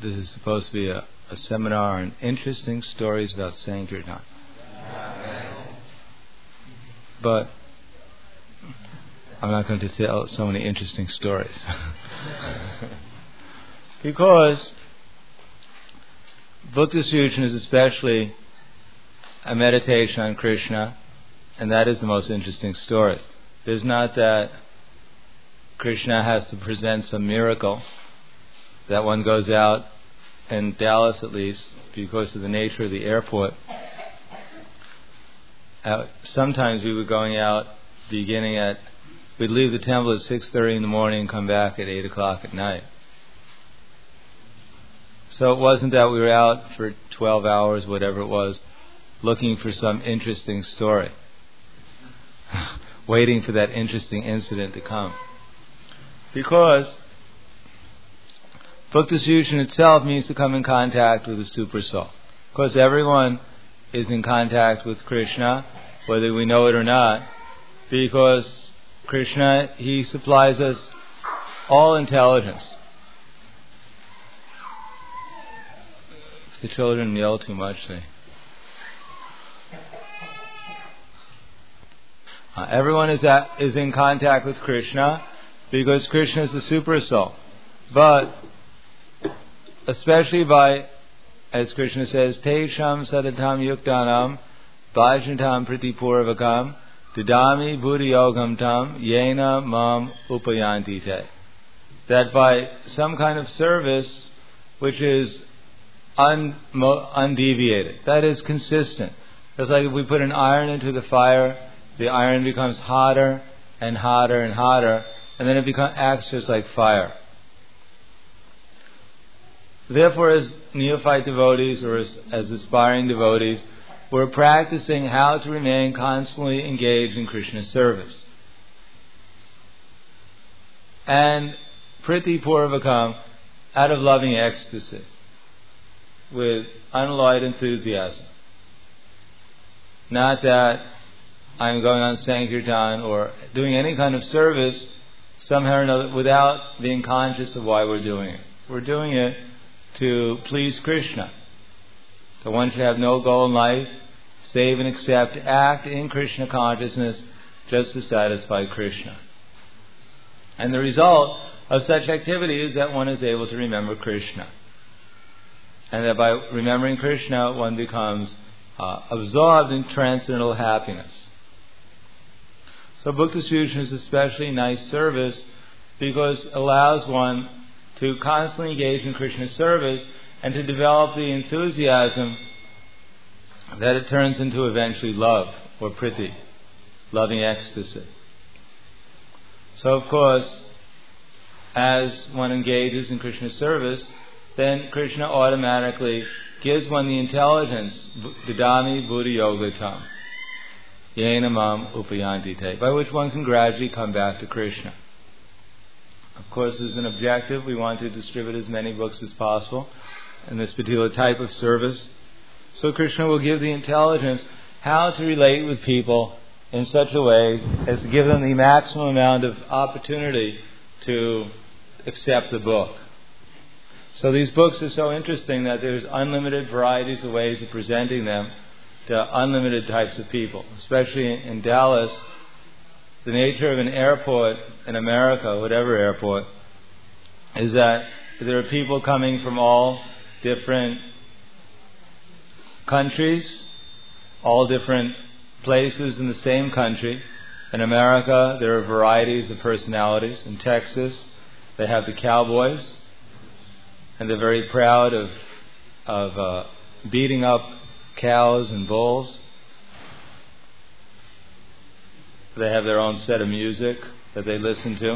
this is supposed to be a seminar on interesting stories about Sankirtan. But I'm not going to tell so many interesting stories. Because Bhakti Sujana is especially a meditation on Krishna, and that is the most interesting story. It's not that Krishna has to present some miracle, that one goes out, in Dallas at least, because of the nature of the airport. Sometimes we were going out we'd leave the temple at 6:30 in the morning and come back at 8 o'clock at night. So it wasn't that we were out for 12 hours, whatever it was, looking for some interesting story, waiting for that interesting incident to come. Because Bhakti Sujana itself means to come in contact with the Super Soul. Of course, everyone is in contact with Krishna, whether we know it or not, because Krishna, He supplies us all intelligence. If the children yell too much, everyone is in contact with Krishna because Krishna is the Super Soul. But especially by, as Krishna says, Tesham Sadatam Yuktanam Bhajantam Pritipurvakam Didami Buddhiyogam Tam Yena Mam Upayanti Te. That by some kind of service which is undeviated, that is consistent. It's like if we put an iron into the fire, the iron becomes hotter and hotter and hotter, and then it acts just like fire. Therefore, as neophyte devotees or as aspiring devotees, we're practicing how to remain constantly engaged in Krishna's service. And Priti Purvakam, out of loving ecstasy, with unalloyed enthusiasm. Not that I'm going on Sankirtan or doing any kind of service somehow or another without being conscious of why we're doing it. We're doing it to please Krishna. So one should have no goal in life, save and accept, act in Krishna consciousness just to satisfy Krishna. And the result of such activity is that one is able to remember Krishna. And that by remembering Krishna, one becomes absorbed in transcendental happiness. So Bhakti Sujana is especially nice service because it allows one to constantly engage in Krishna's service and to develop the enthusiasm that it turns into eventually love or priti, loving ecstasy. So of course, as one engages in Krishna's service, then Krishna automatically gives one the intelligence, Didami Buddhi Yogatam, Yena Mam Upayanti Te, by which one can gradually come back to Krishna. Of course, as an objective, we want to distribute as many books as possible in this particular type of service. So Krishna will give the intelligence how to relate with people in such a way as to give them the maximum amount of opportunity to accept the book. So these books are so interesting that there's unlimited varieties of ways of presenting them to unlimited types of people. Especially in Dallas, the nature of an airport in America, whatever airport, is that there are people coming from all different countries, all different places in the same country. In America, there are varieties of personalities. In Texas, they have the cowboys, and they're very proud of beating up cows and bulls. They have their own set of music that they listen to.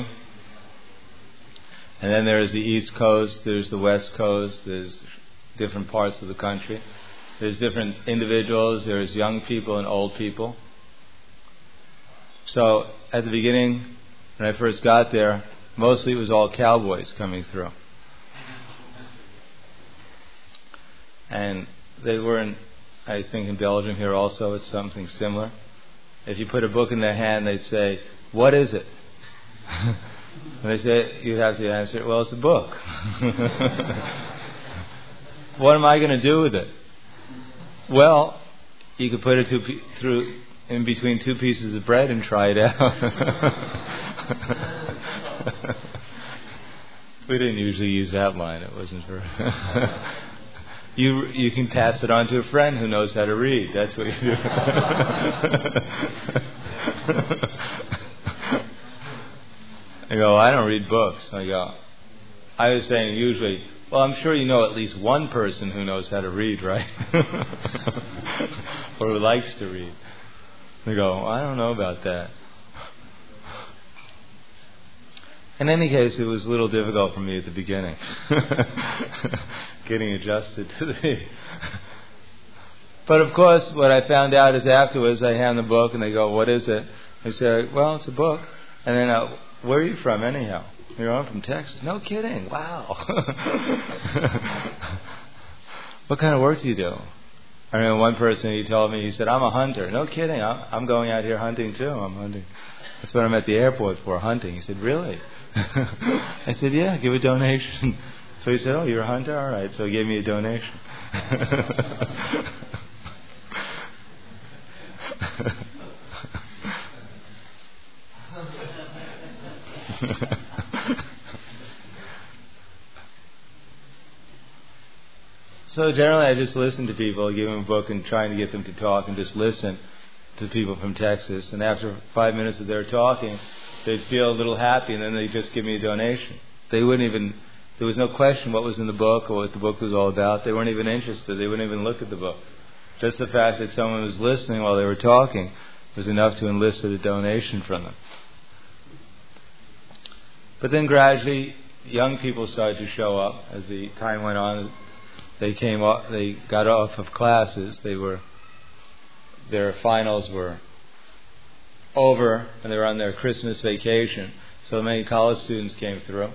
And then there's the East Coast, there's the West Coast, there's different parts of the country. There's different individuals, there's young people and old people. So at the beginning, when I first got there, mostly it was all cowboys coming through. And they were in, I think in Belgium here also, it's something similar. If you put a book in their hand, they say, "What is it?" And they say, you have to answer, "Well, it's a book." What am I going to do with it? Well, you could put it through in between two pieces of bread and try it out. We didn't usually use that line. It wasn't for... You can pass it on to a friend who knows how to read. That's what you do. I go, I don't read books. I was saying usually, well, I'm sure you know at least one person who knows how to read, right? Or who likes to read. They go, I don't know about that. In any case, it was a little difficult for me at the beginning. Getting adjusted to the... But of course, what I found out is afterwards I hand the book and they go, what is it? I say, well, it's a book. And then, where are you from anyhow? I'm from Texas. No kidding. Wow. What kind of work do you do? I remember one person, he told me, he said, I'm a hunter. No kidding. I'm going out here hunting too. I'm hunting. That's what I'm at the airport for, hunting. He said, really? I said, yeah, give a donation. So he said, oh, you're a hunter? All right. So he gave me a donation. So generally I just listen to people, give them a book and trying to get them to talk and just listen to people from Texas. And after 5 minutes of their talking, they'd feel a little happy and then they'd just give me a donation. They wouldn't even, there was no question what was in the book or what the book was all about. They weren't even interested. They wouldn't even look at the book. Just the fact that someone was listening while they were talking was enough to elicit a donation from them. But then gradually, young people started to show up as the time went on. They got off of classes. Their finals were over and they were on their Christmas vacation. So many college students came through.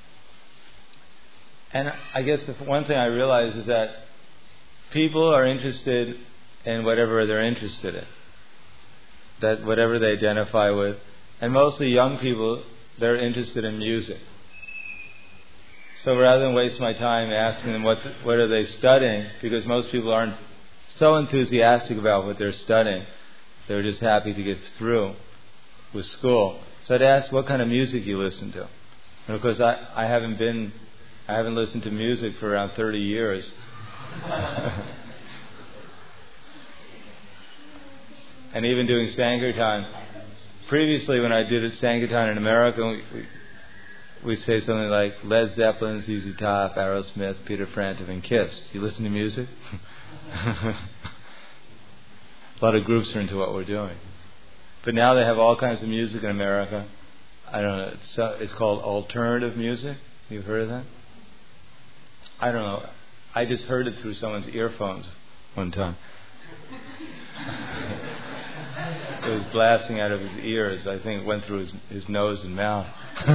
And I guess the one thing I realized is that people are interested in whatever they're interested in. That whatever they identify with. And mostly young people, they're interested in music. So rather than waste my time asking them what are they studying, because most people aren't so enthusiastic about what they're studying, they're just happy to get through with school. So I'd ask what kind of music you listen to. And of course I haven't listened to music for around 30 years. And even doing Sankirtan. Previously when I did Sankirtan in America, we say something like Led Zeppelin, ZZ Top, Aerosmith, Peter Frampton, and Kiss. Do you listen to music? A lot of groups are into what we're doing. But now they have all kinds of music in America. I don't know. It's called alternative music. You've heard of that? I don't know. I just heard it through someone's earphones one time. It was blasting out of his ears. I think it went through his nose and mouth.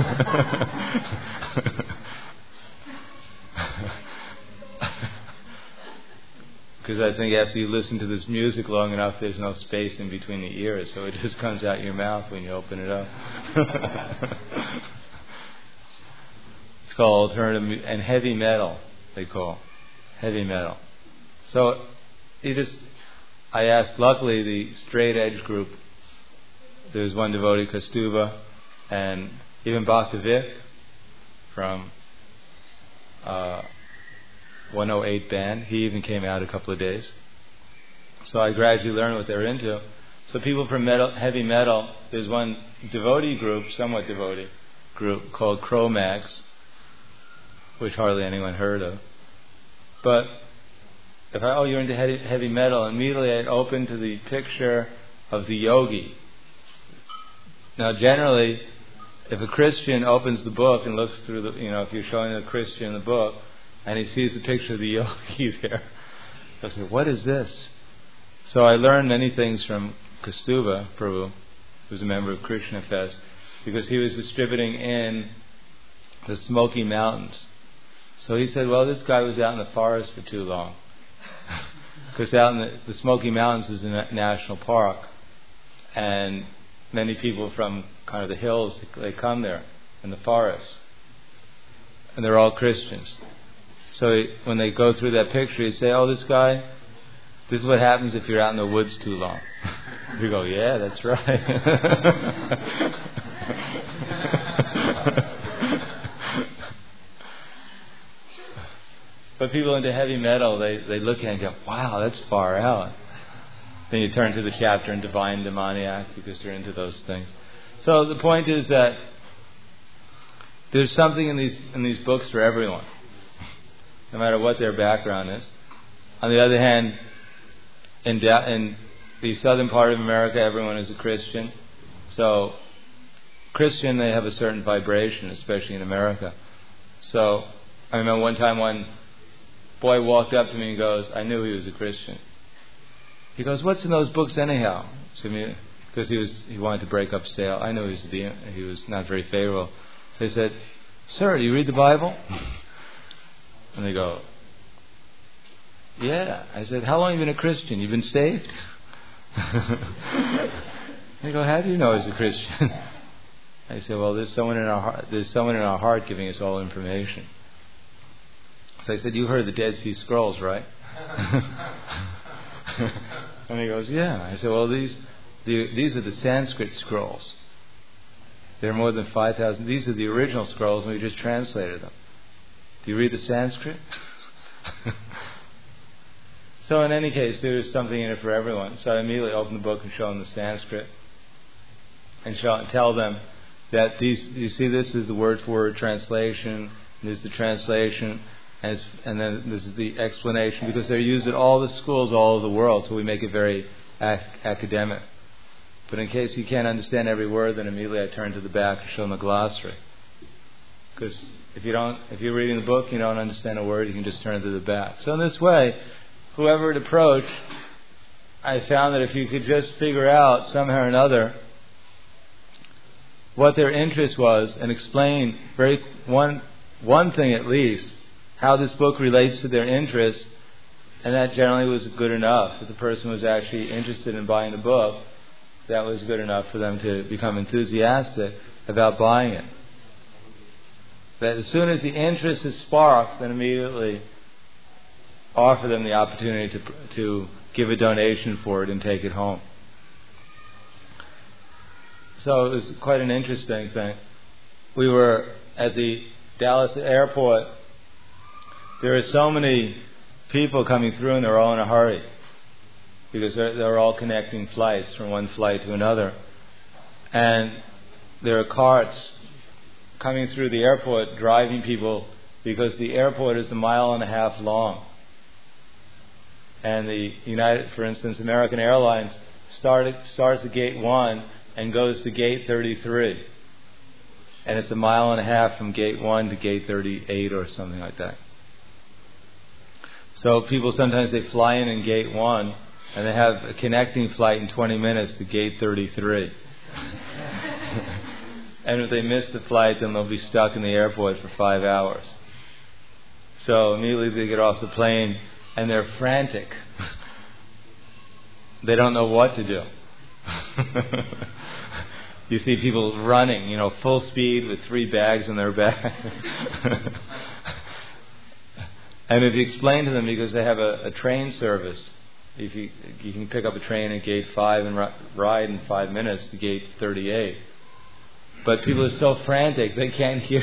Because I think after you listen to this music long enough, there's no space in between the ears, so it just comes out your mouth when you open it up. It's called alternative and heavy metal. They call heavy metal. So I asked, luckily the straight edge group, there was one devotee, Kastuba, and even Bhaktivik from 108 band, he even came out a couple of days. So I gradually learned what they're into. So people from heavy metal, there's one devotee group, somewhat devotee group, called Cro-Mags, which hardly anyone heard of. But if you're into heavy metal, immediately I'd open to the picture of the yogi. Now generally, if a Christian opens the book and looks through if you're showing a Christian the book, and he sees the picture of the yogi there, he'll say, what is this? So I learned many things from Kastuba Prabhu, who's a member of Krishna Fest, because he was distributing in the Smoky Mountains. So he said, well, this guy was out in the forest for too long. Because out in the Smoky Mountains is a national park, and many people from kind of the hills, they come there in the forest, and they're all Christians. So when they go through that picture, you say, "Oh, this is what happens if you're out in the woods too long." You go, "Yeah, that's right." But people into heavy metal, they look at it and go, "Wow, that's far out." Then you turn to the chapter in Divine Demoniac because they're into those things. So the point is that there's something in these books for everyone, no matter what their background is. On the other hand, in the southern part of America, everyone is a Christian. So Christian, they have a certain vibration, especially in America. So I remember one time one boy walked up to me and goes, I knew he was a Christian. He goes, "What's in those books anyhow?" Because he wanted to break up sale. I know he was not very favorable. So he said, "Sir, do you read the Bible?" And they go, "Yeah." I said, "How long have you been a Christian? You've been saved?" They go, "How do you know he's a Christian?" I said, "Well, there's someone in our heart giving us all information." So I said, "You heard the Dead Sea Scrolls, right?" And he goes, "Yeah." I said, "Well, these are the Sanskrit scrolls. There are more than 5,000. These are the original scrolls, and we just translated them. Do you read the Sanskrit?" So in any case, there is something in it for everyone. So I immediately open the book and show them the Sanskrit, and tell them that you see, this is the word-for-word translation, and this is the translation, and then this is the explanation, because they're used at all the schools all over the world, so we make it very academic. But in case you can't understand every word, then immediately I turn to the back and show them a glossary. Because if you're reading the book, you don't understand a word, you can just turn to the back. So in this way, whoever it approached, I found that if you could just figure out somehow or another what their interest was and explain one thing at least, how this book relates to their interest, and that generally was good enough. If the person was actually interested in buying the book, that was good enough for them to become enthusiastic about buying it. That as soon as the interest is sparked, then immediately offer them the opportunity to give a donation for it and take it home. So it was quite an interesting thing. We were at the Dallas airport. There are so many people coming through, and they're all in a hurry because they're all connecting flights from one flight to another. And there are carts coming through the airport driving people, because the airport is 1.5 miles long. And for instance, American Airlines starts at gate 1 and goes to gate 33. And it's 1.5 miles from gate 1 to gate 38 or something like that. So people sometimes they fly in gate 1 and they have a connecting flight in 20 minutes to gate 33. And if they miss the flight, then they'll be stuck in the airport for 5 hours. So immediately they get off the plane and they're frantic. They don't know what to do. You see people running, full speed with 3 bags in their back. And if you explain to them, because they have a train service, if you can pick up a train at gate 5 and ride in 5 minutes to gate 38. But people are so frantic, they can't hear.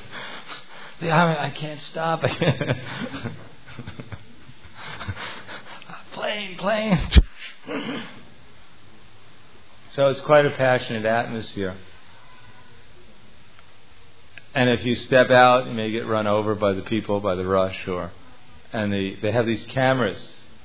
I can't stop. Plane. So it's quite a passionate atmosphere. And if you step out, you may get run over by the people, by the rush, and they have these cameras.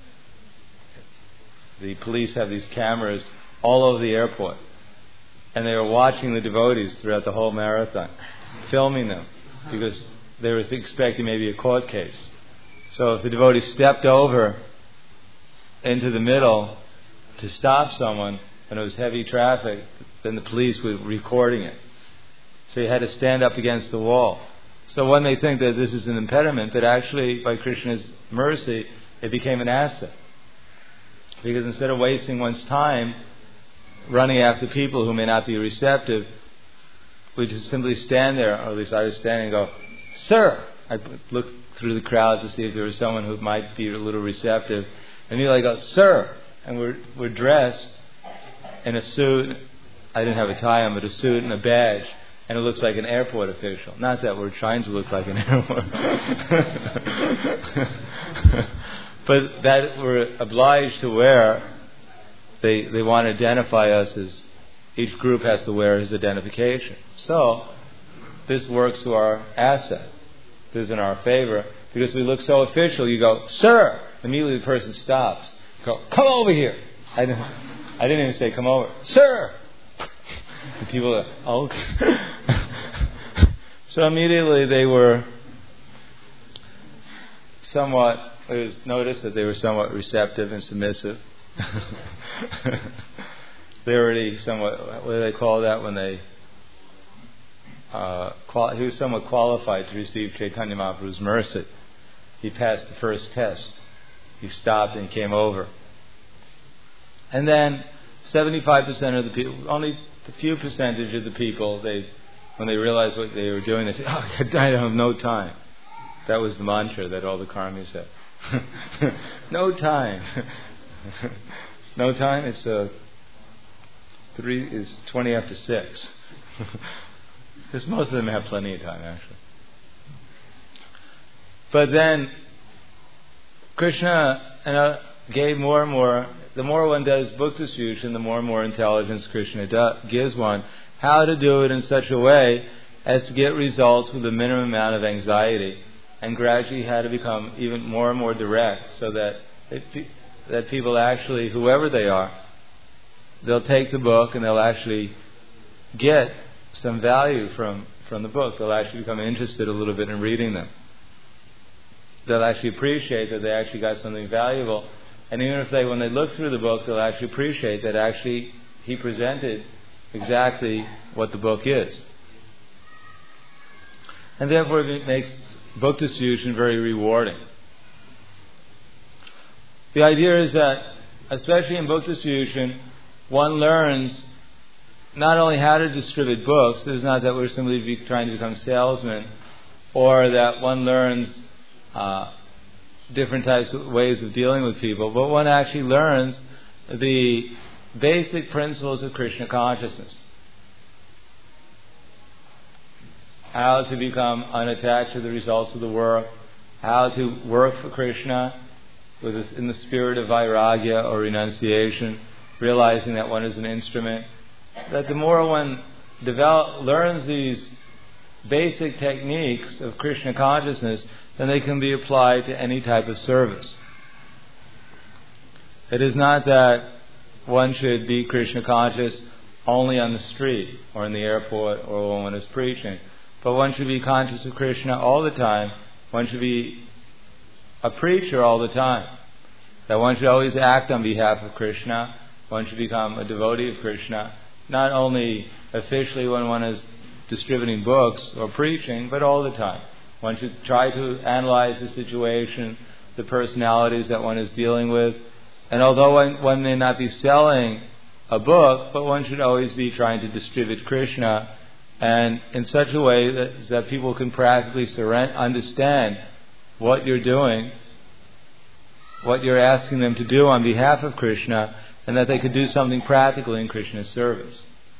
The police have these cameras all over the airport. And they were watching the devotees throughout the whole marathon, filming them, because they were expecting maybe a court case. So if the devotee stepped over into the middle to stop someone, and it was heavy traffic, then the police were recording it. So you had to stand up against the wall. So one may think that this is an impediment, but actually, by Krishna's mercy, it became an asset. Because instead of wasting one's time running after people who may not be receptive, we just simply stand there, or at least I was standing and go, "Sir!" I look through the crowd to see if there was someone who might be a little receptive. And Immediately I go, "Sir!" And we're dressed in a suit. I didn't have a tie on, but a suit and a badge. And it looks like an airport official. Not that we're trying to look like an airport. But that we're obliged to wear. They want to identify us as, each group has to wear his identification. So, this works to our asset. This is in our favor. Because we look so official, you go, "Sir!" Immediately the person stops. Go, "Come over here." I didn't even say come over. "Sir!" And people are, "Oh." So immediately they were it was noticed that they were somewhat receptive and submissive. They already somewhat, what do they call that when they, he was somewhat qualified to receive Chaitanya Mahaprabhu's mercy. He passed the first test. He stopped and came over. And then 75% of the people, only a few percentage of the people, when they realized what they were doing, they said, "Oh, I don't have no time." That was the mantra that all the karmis said. No time. No time. It's 20 after 6. Because most of them have plenty of time, actually. But then Krishna gave more and more. The more one does book distribution, the more and more intelligence Krishna gives one. How to do it in such a way as to get results with the minimum amount of anxiety, and gradually how to become even more and more direct, so that people actually, whoever they are, they'll take the book and they'll actually get some value from the book. They'll actually become interested a little bit in reading them. They'll actually appreciate that they actually got something valuable. And even if when they look through the book, they'll actually appreciate that actually he presented exactly what the book is. And therefore it makes book distribution very rewarding. The idea is that, especially in book distribution, one learns not only how to distribute books. It's not that we're simply trying to become salesmen, or that one learns different types of ways of dealing with people, but one actually learns the basic principles of Krishna consciousness. How to become unattached to the results of the work, how to work for Krishna in the spirit of vairagya or renunciation, realizing that one is an instrument. That the more one learns these basic techniques of Krishna consciousness, then they can be applied to any type of service. It is not that one should be Krishna conscious only on the street or in the airport or when one is preaching, but one should be conscious of Krishna all the time. One should be a preacher all the time. That one should always act on behalf of Krishna. One should become a devotee of Krishna, not only officially when one is distributing books or preaching, but all the time. One should try to analyze the situation, the personalities that one is dealing with. And although one may not be selling a book, but one should always be trying to distribute Krishna, and in such a way that people can practically understand what you're doing, what you're asking them to do on behalf of Krishna, and that they could do something practically in Krishna's service.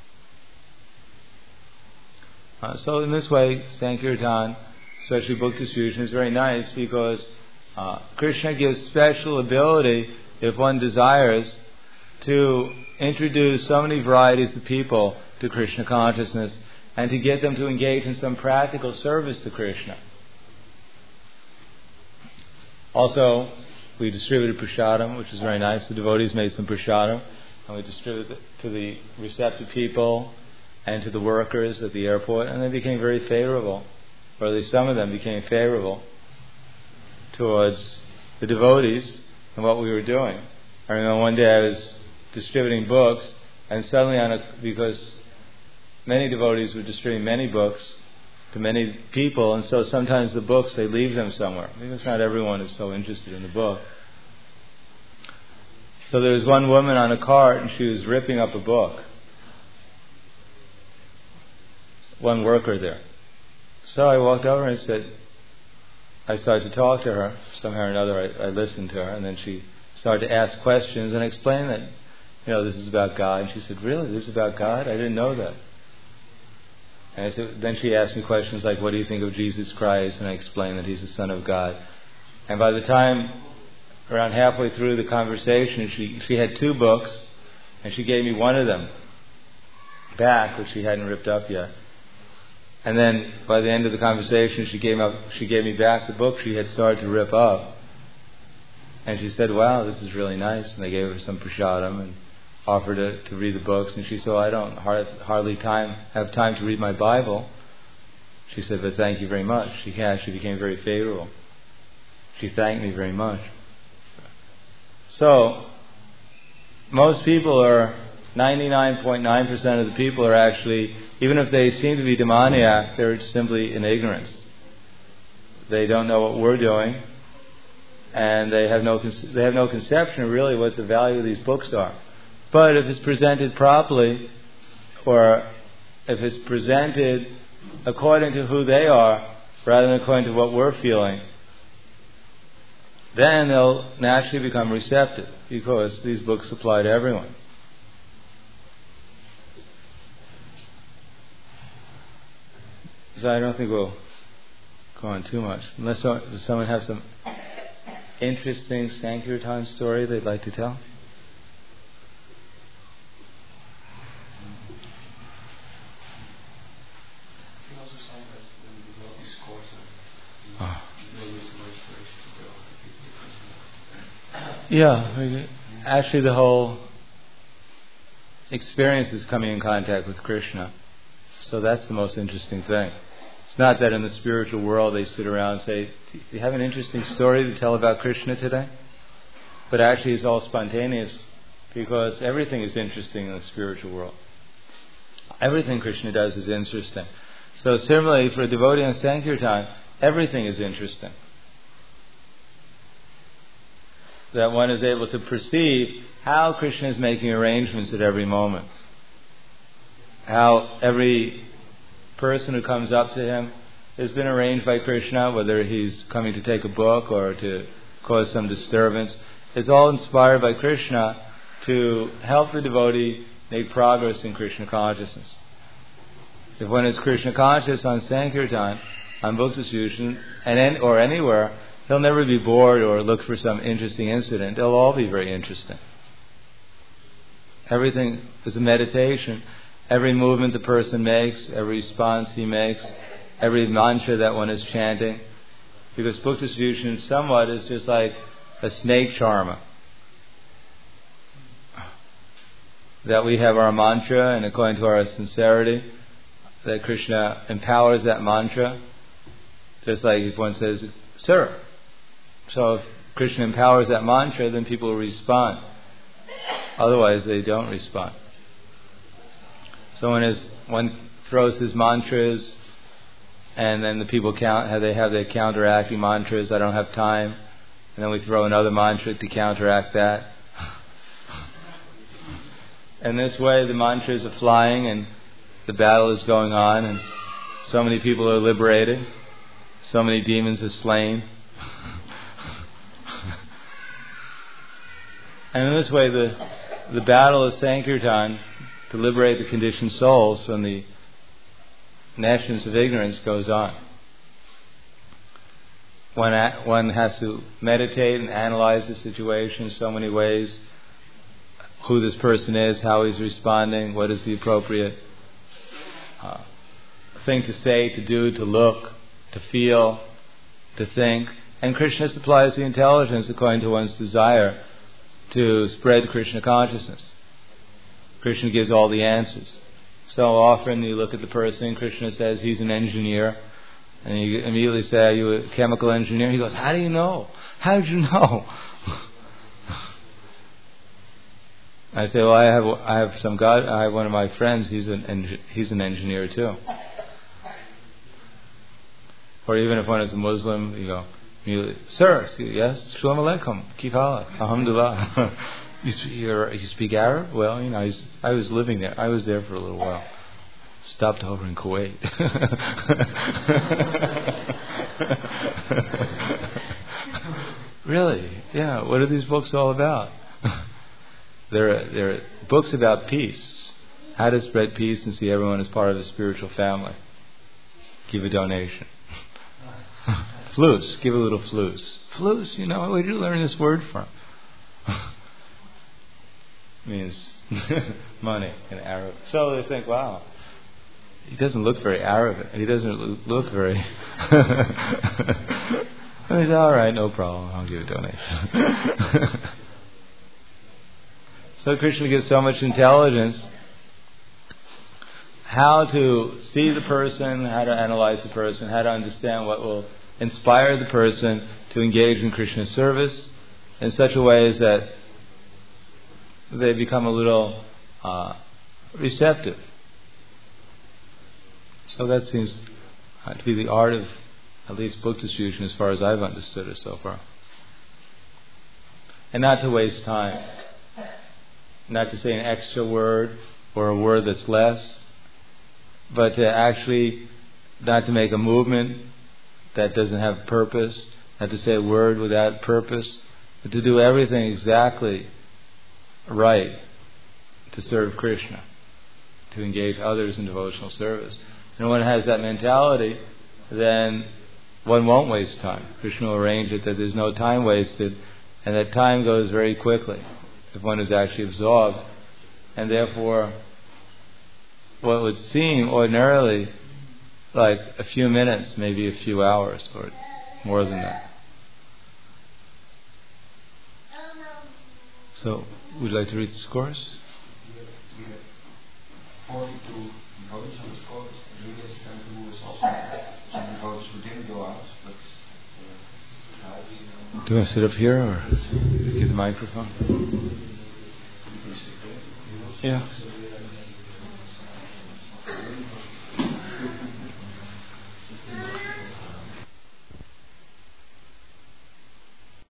So in this way, Sankirtan, especially book distribution, is very nice because Krishna gives special ability, if one desires, to introduce so many varieties of people to Krishna consciousness and to get them to engage in some practical service to Krishna. Also, we distributed prasadam, which is very nice. The devotees made some prasadam, and we distributed it to the receptive people and to the workers at the airport, and they became very favorable, or at least some of them became favorable towards the devotees and what we were doing. I remember one day I was distributing books, and suddenly because many devotees were distributing many books to many people, and so sometimes the books, they leave them somewhere, because not everyone is so interested in the book. So there was one woman on a cart, and she was ripping up a book. One worker there. So I walked over and said, I started to talk to her. Somehow or another, I listened to her, and then she started to ask questions and explain that, this is about God. And she said, "Really? This is about God? I didn't know that." And then she asked me questions like, "What do you think of Jesus Christ?" And I explained that He's the Son of God. And by the time, around halfway through the conversation, she had 2 books, and she gave me one of them back, which she hadn't ripped up yet. And then by the end of the conversation, she gave me back the book she had started to rip up. And she said, "Wow, this is really nice." And I gave her some prasadam and offered to read the books. And she said, "I don't hardly have time to read my Bible." She said, "But thank you very much." She became very favorable. She thanked me very much. So, most people 99.9% of the people are actually, even if they seem to be demoniac, they're simply in ignorance. They don't know what we're doing, and they have no conception of really what the value of these books are. But if it's presented properly, or if it's presented according to who they are, rather than according to what we're feeling, then they'll naturally become receptive, because these books apply to everyone. So I don't think we'll go on too much. Does someone have some interesting Sankirtan story they'd like to tell? Yeah, actually the whole experience is coming in contact with Krishna. So that's the most interesting thing. It's not that in the spiritual world they sit around and say, "Do you have an interesting story to tell about Krishna today?" But actually it's all spontaneous, because everything is interesting in the spiritual world. Everything Krishna does is interesting. So similarly, for a devotee on Sankirtan, everything is interesting. That one is able to perceive how Krishna is making arrangements at every moment. How every person who comes up to him has been arranged by Krishna, whether he's coming to take a book or to cause some disturbance. It's all inspired by Krishna to help the devotee make progress in Krishna consciousness. If one is Krishna conscious on Sankirtan, on book distribution, or anywhere, he'll never be bored or look for some interesting incident. They'll all be very interesting. Everything is a meditation. Every movement the person makes, every response he makes, every mantra that one is chanting. Because book distribution somewhat is just like a snake charmer. That we have our mantra, and according to our sincerity, that Krishna empowers that mantra. Just like if one says, "Sir." So if Krishna empowers that mantra, then people will respond. Otherwise they don't respond. So one throws his mantras, and then the people they have their counteracting mantras. "I don't have time," and then we throw another mantra to counteract that. And this way the mantras are flying, and the battle is going on, and so many people are liberated, so many demons are slain. And in this way the battle of Sankirtan to liberate the conditioned souls from the nations of ignorance goes on. One has to meditate and analyze the situation in so many ways. Who this person is, how he's responding, what is the appropriate thing to say, to do, to look, to feel, to think. And Krishna supplies the intelligence according to one's desire to spread Krishna consciousness. Krishna gives all the answers. So often you look at the person and Krishna says he's an engineer, and you immediately say, "Are you a chemical engineer?" He goes, "How do you know? How did you know?" I say, "Well, I have some God. I have one of my friends. He's an engineer too." Or even if one is a Muslim, you go, "Sir, yes, Shalom Aleichem, Kif Halak, Alhamdulillah." You speak Arab? Well, I was living there. I was there for a little while. stopped over in Kuwait. Really? Yeah. What are these books all about? They're books about peace. How to spread peace and see everyone as part of a spiritual family. Give a donation. Flus. Give a little flus. Flus, where did you learn this word from? Means money in Arabic. So they think, wow, he doesn't look very Arabic. He doesn't look very... And he said, all right, no problem. I'll give a donation. So Krishna gives so much intelligence how to see the person, how to analyze the person, how to understand what will inspire the person to engage in Krishna's service in such a way as that they become a little receptive. So that seems to be the art of at least book distribution as far as I've understood it so far. And not to waste time. Not to say an extra word or a word that's less, but to actually not to make a movement that doesn't have purpose, not to say a word without purpose, but to do everything exactly right to serve Krishna, to engage others in devotional service. And when one has that mentality, then one won't waste time. Krishna will arrange it that there's no time wasted, and that time goes very quickly if one is actually absorbed. And therefore, what would seem ordinarily like a few minutes, maybe a few hours, or more than that. So, would you like to read the scores? We have 42 votes on the scores. Julius who is also some votes who didn't go out, but do you want to sit up here or get the microphone? Yeah.